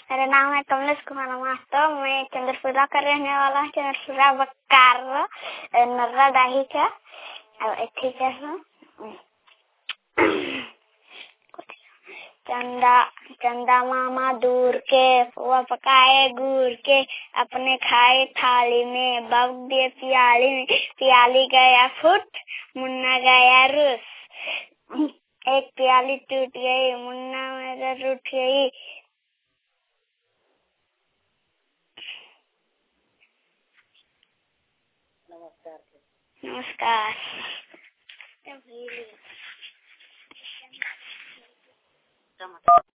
मेरा नाम है कमलेश कुमार मास्टर। मैं चंद्रपुरा का रहने वाला हूँ। चंद्रपुरा बक्कार नर्रा डाही का। ठीक है चंदा मामा दूर के पुआ पकाए गुड़ के अपने खाए थाली में बग दिए पियाली में पियाली गया फुट मुन्ना गया रुस एक प्याली टूट गई मुन्ना मेरा रूठ गई। नमस्कार।